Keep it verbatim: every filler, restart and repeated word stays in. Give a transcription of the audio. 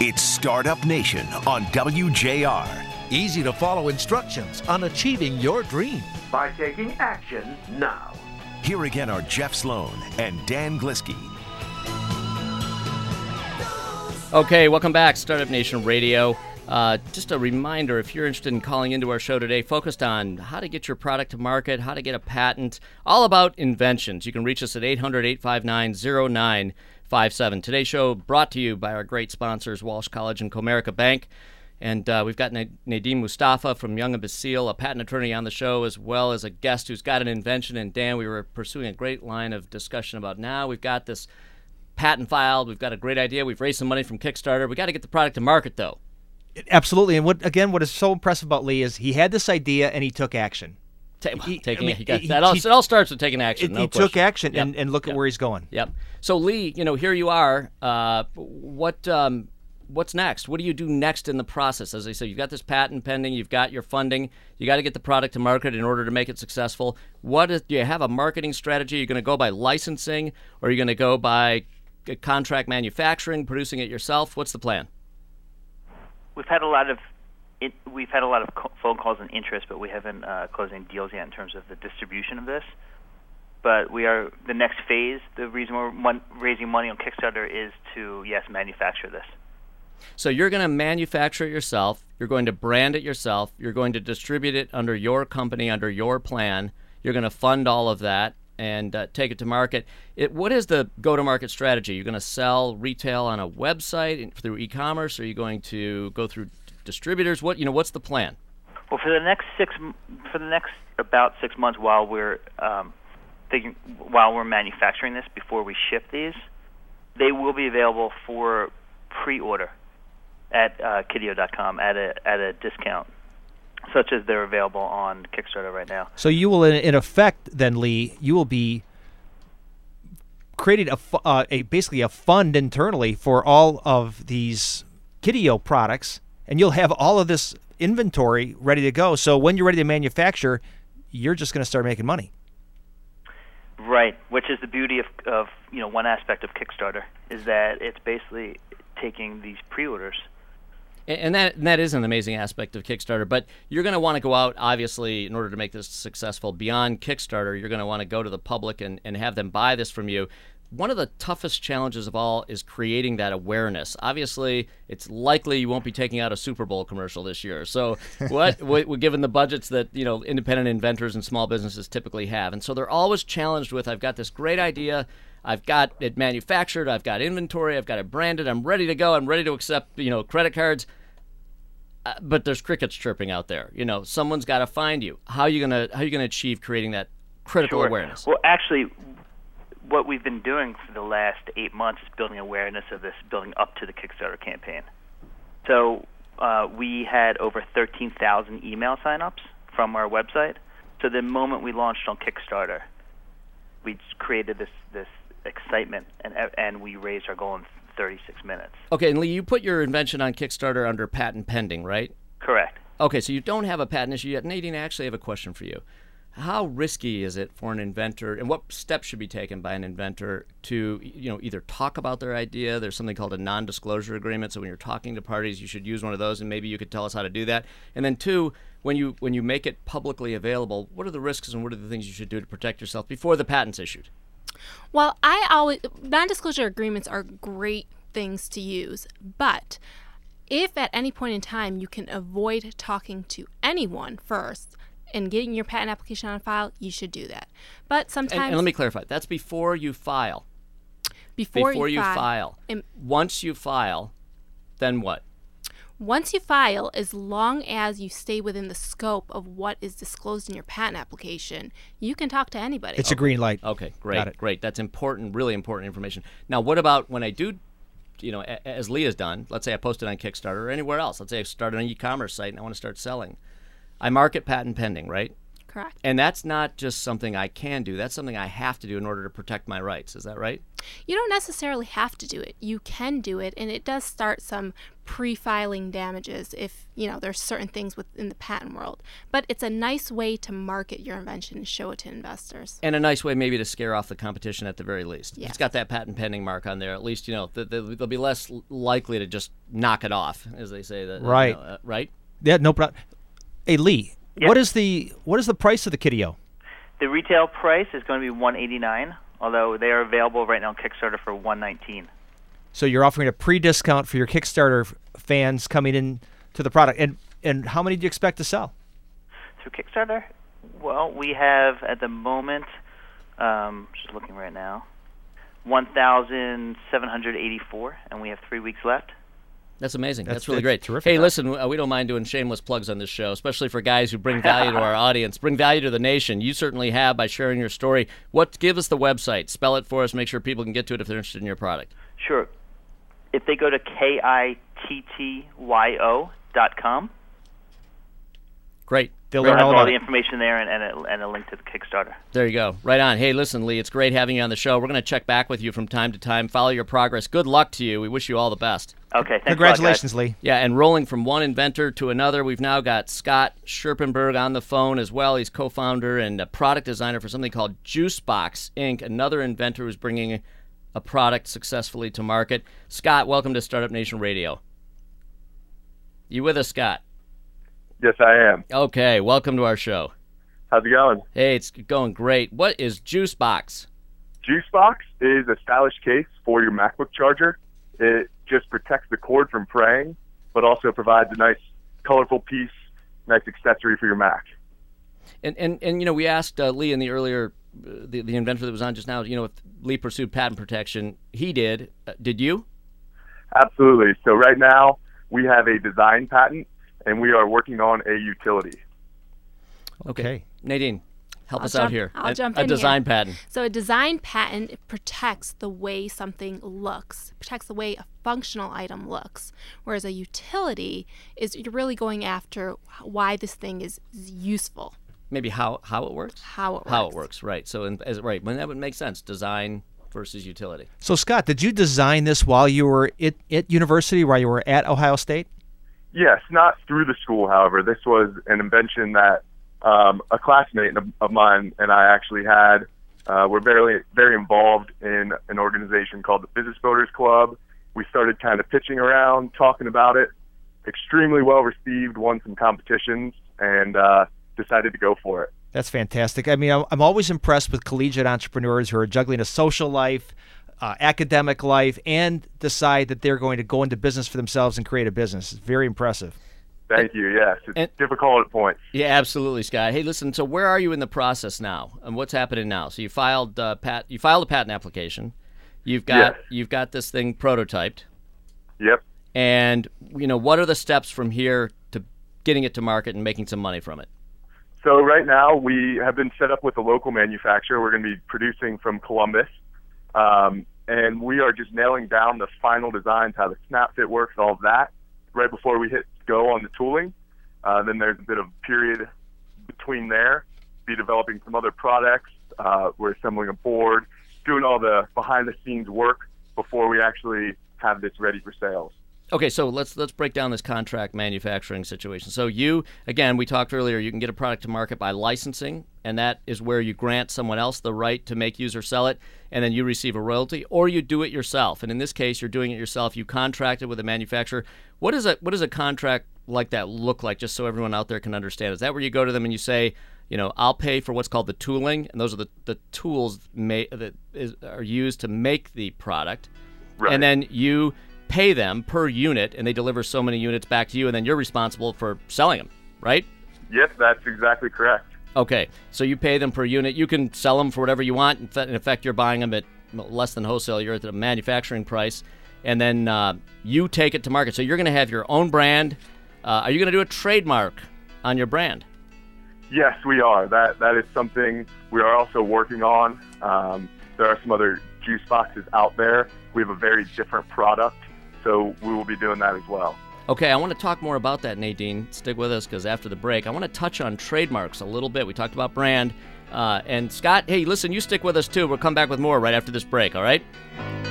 It's Startup Nation on W J R. Easy to follow instructions on achieving your dream. By taking action now. Here again are Jeff Sloan and Dan Glisky. Okay, welcome back, Startup Nation Radio. Uh, just a reminder, if you're interested in calling into our show today, focused on how to get your product to market, how to get a patent, all about inventions. You can reach us at eight hundred, eight five nine, zero nine five seven. Today's show brought to you by our great sponsors, Walsh College and Comerica Bank. And uh, we've got Nadim Mustafa from Young and Basile, a patent attorney, on the show, as well as a guest who's got an invention. And Dan, we were pursuing a great line of discussion about now we've got this patent filed, we've got a great idea, we've raised some money from Kickstarter. We got to get the product to market, though. Absolutely. And what again, what is so impressive about Lee is he had this idea and he took action. Ta- he, taking I mean, he got, he, that all, he, it all starts with taking action. It, no he question. took action, Yep. and, and look yep. at where he's going. Yep. So Lee, you know, here you are. Uh, what um, what's next? What do you do next in the process? As I said, you've got this patent pending. You've got your funding. You got to get the product to market in order to make it successful. What is? Do you have a marketing strategy? Are you going to go by licensing, or are you going to go by contract manufacturing, producing it yourself? What's the plan? We've had a lot of it, we've had a lot of co- phone calls and interest, but we haven't uh, closed any deals yet in terms of the distribution of this. But we are the next phase. The reason we're mon- raising money on Kickstarter is to yes manufacture this. So you're going to manufacture it yourself. You're going to brand it yourself. You're going to distribute it under your company, under your plan. You're going to fund all of that and uh, take it to market. It, what is the go-to-market strategy? You're going to sell retail on a website through e-commerce? Or are you going to go through distributors? What you know? What's the plan? Well, for the next six, for the next about six months, while we're um, thinking, while we're manufacturing this, before we ship these, they will be available for pre-order at uh, Kidio dot com at a at a discount, such as they're available on Kickstarter right now. So you will, in, in effect, then Lee, you will be creating a, uh, a basically a fund internally for all of these Kidio products, and you'll have all of this inventory ready to go. So when you're ready to manufacture, you're just going to start making money. Right, which is the beauty of, of you know one aspect of Kickstarter is that it's basically taking these pre-orders. And that and that is an amazing aspect of Kickstarter. But you're going to want to go out, obviously, in order to make this successful beyond Kickstarter. You're going to want to go to the public and, and have them buy this from you. One of the toughest challenges of all is creating that awareness. Obviously, it's likely you won't be taking out a Super Bowl commercial this year. So what, what given the budgets that you know independent inventors and small businesses typically have. And so they're always challenged with, I've got this great idea. I've got it manufactured. I've got inventory. I've got it branded. I'm ready to go. I'm ready to accept, you know, credit cards. Uh, but there's crickets chirping out there. You know, someone's got to find you. How are you gonna How are you gonna achieve creating that critical Sure. awareness? Well, actually, what we've been doing for the last eight months is building awareness of this, building up to the Kickstarter campaign. So uh, we had over thirteen thousand email signups from our website. So the moment we launched on Kickstarter, we created this this excitement, and and we raised our goal in thirty-six minutes. Okay, and Lee, you put your invention on Kickstarter under patent pending, right? Correct. Okay, so you don't have a patent issue yet. Nadine, I actually have a question for you. How risky is it for an inventor, and what steps should be taken by an inventor to, you know, either talk about their idea? There's something called a non-disclosure agreement, so when you're talking to parties, you should use one of those, and maybe you could tell us how to do that. And then two, when you when you make it publicly available, what are the risks and what are the things you should do to protect yourself before the patent's issued? Well, I always non-disclosure agreements are great things to use, but if at any point in time you can avoid talking to anyone first and getting your patent application on file, you should do that. But sometimes, and, and let me clarify, that's before you file. Before, before you, you file. file. And once you file, then what? Once you file, as long as you stay within the scope of what is disclosed in your patent application, you can talk to anybody. It's okay. a green light. Okay, great, great. That's important, really important information. Now, what about when I do, you know, as Leah's done, let's say I posted on Kickstarter or anywhere else. Let's say I started an e-commerce site and I want to start selling. I mark it patent pending, right? Correct. And that's not just something I can do. That's something I have to do in order to protect my rights. Is that right? You don't necessarily have to do it. You can do it, and it does start some pre-filing damages if, you know, there's certain things within the patent world. But it's a nice way to market your invention and show it to investors. And a nice way maybe to scare off the competition at the very least. Yes. If it's got that patent pending mark on there, at least, you know, th- th- they'll be less likely to just knock it off, as they say. That, Right. You know, uh, right? Yeah, no problem. Hey, Lee, Yeah. what is the what is the price of the Kitio? The retail price is going to be one eighty-nine, although they are available right now on Kickstarter for one nineteen. So you're offering a pre-discount for your Kickstarter f- fans coming in to the product. And and how many do you expect to sell? Through Kickstarter? Well, we have at the moment, um, just looking right now, one thousand seven hundred eighty-four, and we have three weeks left. That's amazing. That's, That's- really that's great. terrific. Hey, listen, uh, we don't mind doing shameless plugs on this show, especially for guys who bring value to our audience, bring value to the nation. You certainly have by sharing your story. What? Give us the website. Spell it for us. Make sure people can get to it if they're interested in your product. Sure. If they go to K I T T Y O dot com, Great. They'll we'll learn have all all about the it. information there and, and, a, and a link to the Kickstarter. There you go. Right on. Hey, listen, Lee, it's great having you on the show. We're going to check back with you from time to time, follow your progress. Good luck to you. We wish you all the best. Okay, thanks Congratulations, a lot, guys. Lee. Yeah, and rolling from one inventor to another, we've now got Scott Scherpenberg on the phone as well. He's co-founder and a product designer for something called Juicebox Incorporated, another inventor who's bringing a product successfully to market. Scott, welcome to Startup Nation Radio. You with us, Scott? Yes, I am. Okay, welcome to our show. How's it going? Hey, it's going great. What is Juicebox? Juicebox is a stylish case for your MacBook charger. It just protects the cord from fraying, but also provides a nice, colorful piece, nice accessory for your Mac. And and, and you know, we asked uh, Lee in the earlier, uh, the, the inventor that was on just now, you know, if Lee pursued patent protection. He did. Uh, did you? Absolutely. So right now, we have a design patent, and we are working on a utility. Okay. Nadine, help I'll us jump- out here. I'll a, jump a in design here. patent. So a design patent, it protects the way something looks, protects the way a functional item looks. Whereas a utility is you're really going after why this thing is useful, Maybe how, how it works? how it works. How it works, right. So, in, as, right, when that would make sense, design versus utility. So, Scott, did you design this while you were at, at university, while you were at Ohio State? Yes, not through the school, however. This was an invention that um, a classmate of, of mine and I actually had. Uh, we're very, very involved in an organization called the Business Builders Club. We started kind of pitching around, talking about it. Extremely well received, won some competitions, and uh, decided to go for it. That's fantastic. I mean, I'm I'm always impressed with collegiate entrepreneurs who are juggling a social life, uh, academic life, and decide that they're going to go into business for themselves and create a business. It's very impressive. Thank you. Yes, it's and- difficult at points. Yeah, absolutely, Scott. Hey, listen. So, where are you in the process now, and what's happening now? So, you filed uh, pat, you filed a patent application. You've got Yes. you've got this thing prototyped, Yep. and you know what are the steps from here to getting it to market and making some money from it? So right now we have been set up with a local manufacturer. We're going to be producing from Columbus, um, and we are just nailing down the final designs, how the snap fit works, all of that, right before we hit go on the tooling. Uh, then there's a bit of period between there. Be developing some other products. Uh, we're assembling a board, doing all the behind-the-scenes work before we actually have this ready for sales. Okay, so let's let's break down this contract manufacturing situation. So you, again, we talked earlier, you can get a product to market by licensing, and that is where you grant someone else the right to make, use, or sell it, and then you receive a royalty, or you do it yourself. And in this case, you're doing it yourself. You contracted with a manufacturer. What is a what does a contract like that look like, just so everyone out there can understand? Is that where you go to them and you say, you know, I'll pay for what's called the tooling, and those are the, the tools ma- that is, are used to make the product, Right. and then you pay them per unit, and they deliver so many units back to you, and then you're responsible for selling them, right? Yes, that's exactly correct. Okay, so you pay them per unit. You can sell them for whatever you want. In fa- in effect, you're buying them at less than wholesale. You're at the manufacturing price, and then uh, you take it to market. So you're going to have your own brand. Uh, are you going to do a trademark on your brand? Yes, we are. That that is something we are also working on. Um, there are some other juice boxes out there. We have a very different product, so we will be doing that as well. Okay, I want to talk more about that, Nadine. Stick with us, because after the break, I want to touch on trademarks a little bit. We talked about brand. Uh, and Scott, hey, listen, you stick with us too. We'll come back with more right after this break, all right?